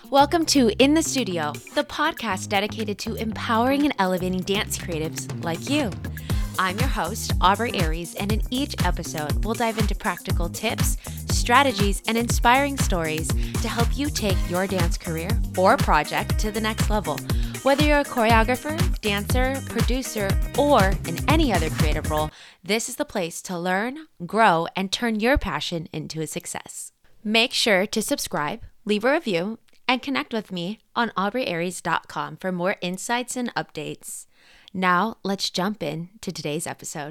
Welcome to In the Studio, the podcast dedicated to empowering and elevating dance creatives like you. I'm your host, Aubrey Aries, and in each episode, we'll dive into practical tips, strategies, and inspiring stories to help you take your dance career or project to the next level. Whether you're a choreographer, dancer, producer, or in any other creative role, this is the place to learn, grow, and turn your passion into a success. Make sure to subscribe, leave a review, and connect with me on aubreyaries.com for more insights and updates. Now, let's jump in to today's episode.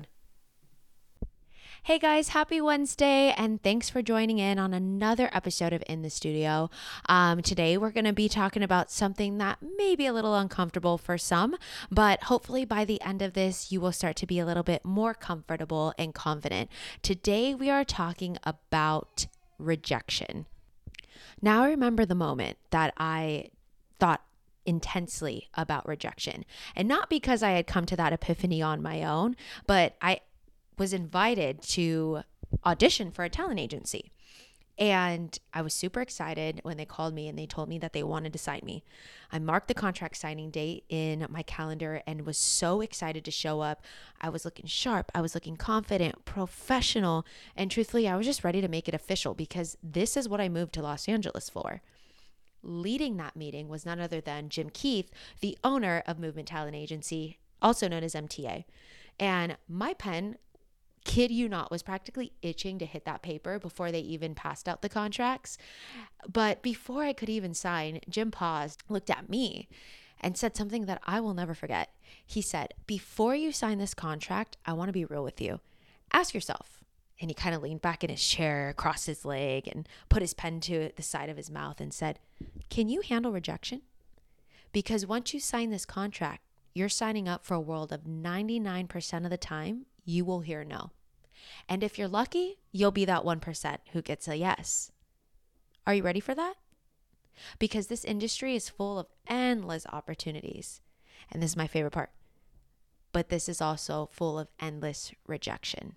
Hey guys, happy Wednesday, and thanks for joining in on another episode of In the Studio. Today, we're going to be talking about something that may be a little uncomfortable for some, but hopefully by the end of this, you will start to be a little bit more comfortable and confident. Today, we are talking about rejection. Now I remember the moment that I thought intensely about rejection, and not because I had come to that epiphany on my own, but I was invited to audition for a talent agency. And I was super excited when they called me and they told me that they wanted to sign me. I marked the contract signing date in my calendar and was so excited to show up. I was looking sharp. I was looking confident, professional. And truthfully, I was just ready to make it official because this is what I moved to Los Angeles for. Leading that meeting was none other than Jim Keith, the owner of Movement Talent Agency, also known as MTA. And my pen, kid you not, was practically itching to hit that paper before they even passed out the contracts. But before I could even sign, Jim paused, looked at me, and said something that I will never forget. He said, "Before you sign this contract, I want to be real with you. Ask yourself." And he kind of leaned back in his chair, crossed his leg, and put his pen to the side of his mouth and said, "Can you handle rejection? Because once you sign this contract, you're signing up for a world of 99% of the time, you will hear no. And if you're lucky, you'll be that 1% who gets a yes." Are you ready for that? Because this industry is full of endless opportunities. And this is my favorite part. But this is also full of endless rejection.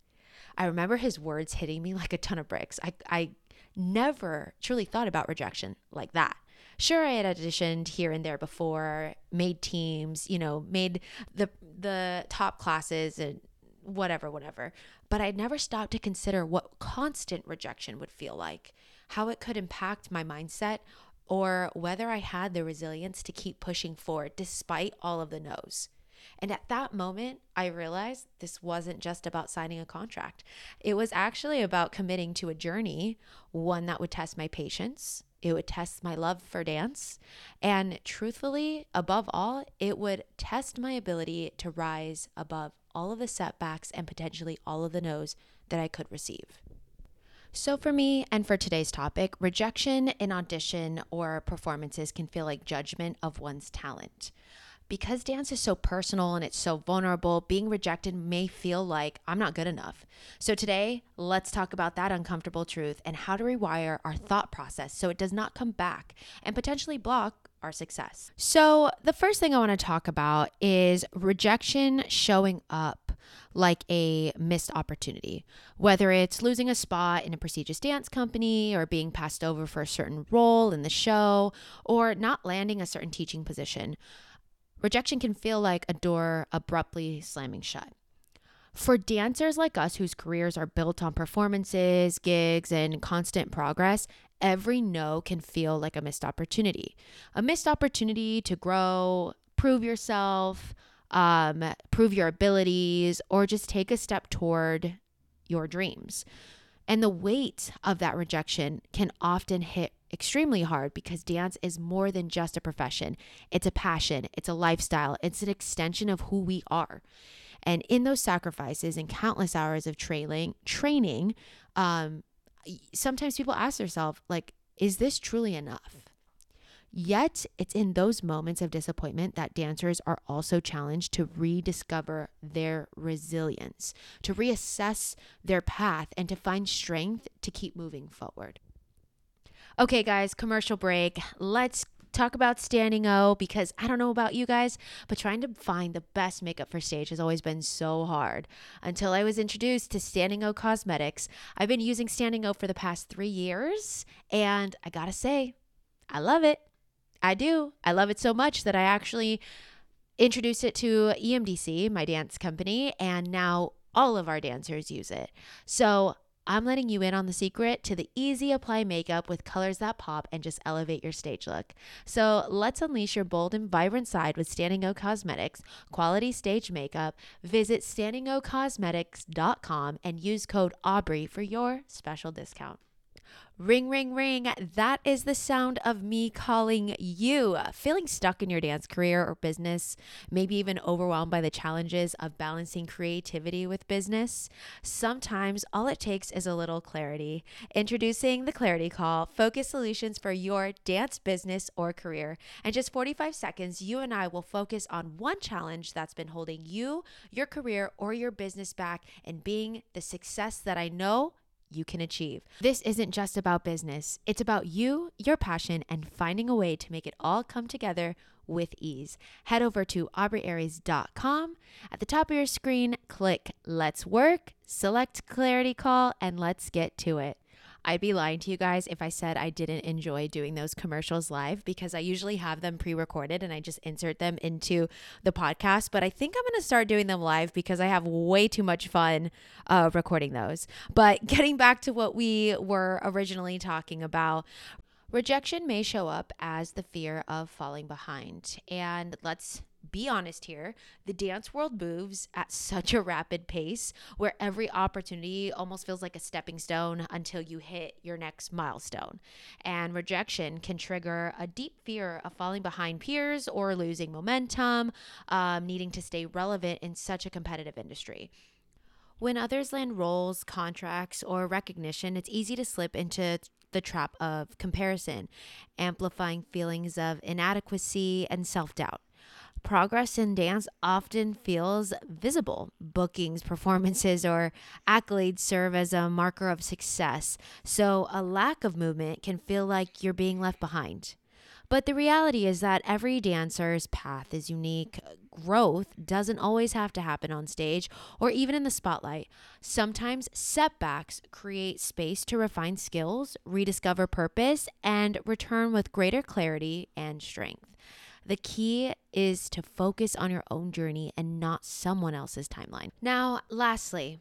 I remember his words hitting me like a ton of bricks. I never truly thought about rejection like that. Sure, I had auditioned here and there before, made teams, made the top classes and whatever. But I'd never stopped to consider what constant rejection would feel like, how it could impact my mindset, or whether I had the resilience to keep pushing forward despite all of the no's. And at that moment, I realized this wasn't just about signing a contract. It was actually about committing to a journey, one that would test my patience. It would test my love for dance. And truthfully, above all, it would test my ability to rise above all of the setbacks and potentially all of the no's that I could receive. So for me, and for today's topic, rejection in audition or performances can feel like judgment of one's talent. Because dance is so personal and it's so vulnerable, being rejected may feel like I'm not good enough. So today, let's talk about that uncomfortable truth and how to rewire our thought process so it does not come back and potentially block our success. So the first thing I want to talk about is rejection showing up like a missed opportunity, whether it's losing a spot in a prestigious dance company or being passed over for a certain role in the show or not landing a certain teaching position. Rejection can feel like a door abruptly slamming shut. For dancers like us whose careers are built on performances, gigs, and constant progress, every no can feel like a missed opportunity. A missed opportunity to grow, prove yourself, prove your abilities, or just take a step toward your dreams. And the weight of that rejection can often hit extremely hard because dance is more than just a profession. It's a passion. It's a lifestyle. It's an extension of who we are. And in those sacrifices and countless hours of training, sometimes people ask themselves, like, is this truly enough? Yet it's in those moments of disappointment that dancers are also challenged to rediscover their resilience, to reassess their path, and to find strength to keep moving forward. Okay, guys, commercial break. Let's talk about Standing O, because I don't know about you guys, but trying to find the best makeup for stage has always been so hard. Until I was introduced to Standing O Cosmetics, I've been using Standing O for the past 3 years, and I gotta say, I love it. I do. I love it so much that I actually introduced it to EMDC, my dance company, and now all of our dancers use it. So I'm letting you in on the secret to the easy apply makeup with colors that pop and just elevate your stage look. So let's unleash your bold and vibrant side with Standing O Cosmetics, quality stage makeup. Visit standingocosmetics.com and use code Aubrey for your special discount. Ring, ring, ring. That is the sound of me calling you. Feeling stuck in your dance career or business, maybe even overwhelmed by the challenges of balancing creativity with business? Sometimes all it takes is a little clarity. Introducing the Clarity Call, focus solutions for your dance business or career. In just 45 seconds, you and I will focus on one challenge that's been holding you, your career, or your business back and being the success that I know you can achieve. This isn't just about business. It's about you, your passion, and finding a way to make it all come together with ease. Head over to AubreyAries.com. At the top of your screen, click Let's Work, select Clarity Call, and let's get to it. I'd be lying to you guys if I said I didn't enjoy doing those commercials live, because I usually have them pre-recorded and I just insert them into the podcast. But I think I'm going to start doing them live because I have way too much fun recording those. But getting back to what we were originally talking about, rejection may show up as the fear of falling behind. And let's be honest here, the dance world moves at such a rapid pace where every opportunity almost feels like a stepping stone until you hit your next milestone. And rejection can trigger a deep fear of falling behind peers or losing momentum, needing to stay relevant in such a competitive industry. When others land roles, contracts, or recognition, it's easy to slip into the trap of comparison, amplifying feelings of inadequacy and self-doubt. Progress in dance often feels visible. Bookings, performances, or accolades serve as a marker of success, so a lack of movement can feel like you're being left behind. But the reality is that every dancer's path is unique. Growth doesn't always have to happen on stage or even in the spotlight. Sometimes setbacks create space to refine skills, rediscover purpose, and return with greater clarity and strength. The key is to focus on your own journey and not someone else's timeline. Now, lastly,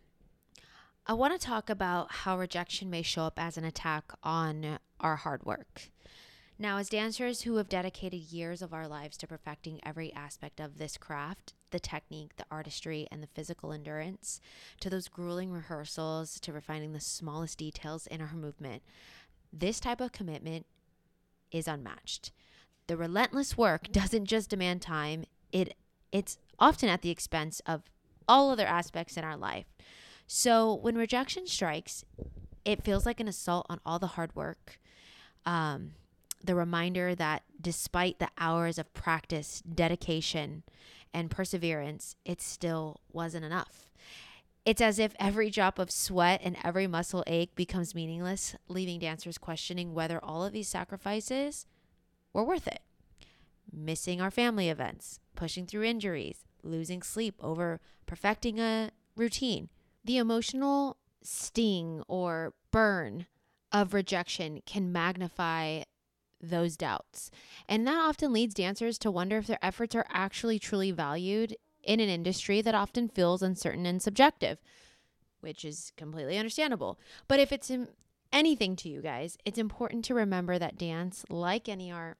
I want to talk about how rejection may show up as an attack on our hard work. Now, as dancers who have dedicated years of our lives to perfecting every aspect of this craft, the technique, the artistry, and the physical endurance, to those grueling rehearsals, to refining the smallest details in our movement, this type of commitment is unmatched. The relentless work doesn't just demand time, it's often at the expense of all other aspects in our life. So when rejection strikes, it feels like an assault on all the hard work. The reminder that despite the hours of practice, dedication, and perseverance, it still wasn't enough. It's as if every drop of sweat and every muscle ache becomes meaningless, leaving dancers questioning whether all of these sacrifices were worth it. Missing our family events, pushing through injuries, losing sleep over perfecting a routine. The emotional sting or burn of rejection can magnify those doubts. And that often leads dancers to wonder if their efforts are actually truly valued in an industry that often feels uncertain and subjective, which is completely understandable. But if it's anything to you guys, it's important to remember that dance, like any art,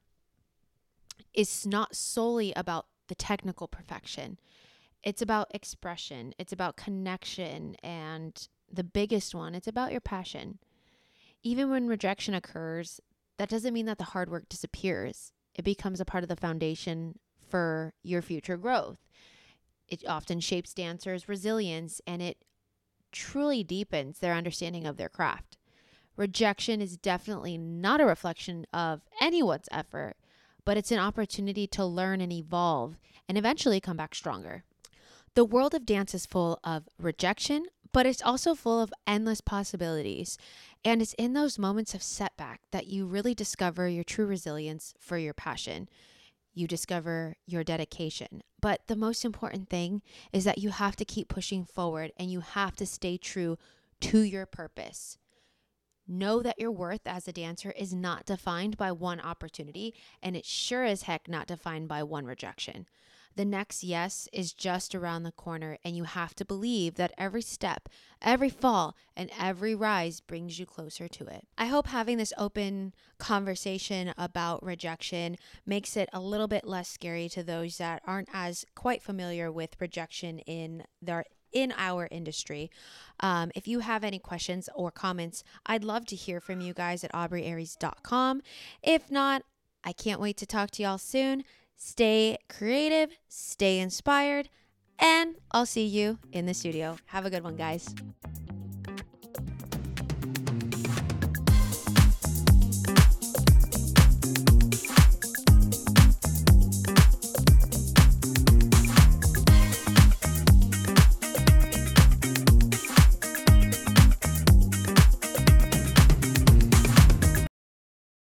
is not solely about the technical perfection. It's about expression. It's about connection. And the biggest one, it's about your passion. Even when rejection occurs, that doesn't mean that the hard work disappears. It becomes a part of the foundation for your future growth. It often shapes dancers' resilience, and it truly deepens their understanding of their craft. Rejection is definitely not a reflection of anyone's effort, but it's an opportunity to learn and evolve and eventually come back stronger. The world of dance is full of rejection, but it's also full of endless possibilities. And it's in those moments of setback that you really discover your true resilience for your passion. You discover your dedication. But the most important thing is that you have to keep pushing forward and you have to stay true to your purpose. Know that your worth as a dancer is not defined by one opportunity, and it's sure as heck not defined by one rejection. The next yes is just around the corner, and you have to believe that every step, every fall, and every rise brings you closer to it. I hope having this open conversation about rejection makes it a little bit less scary to those that aren't as quite familiar with rejection in our industry. If you have any questions or comments, I'd love to hear from you guys at aubreyarys.com. If not, I can't wait to talk to y'all soon. Stay creative, stay inspired, and I'll see you in the studio. Have a good one, guys.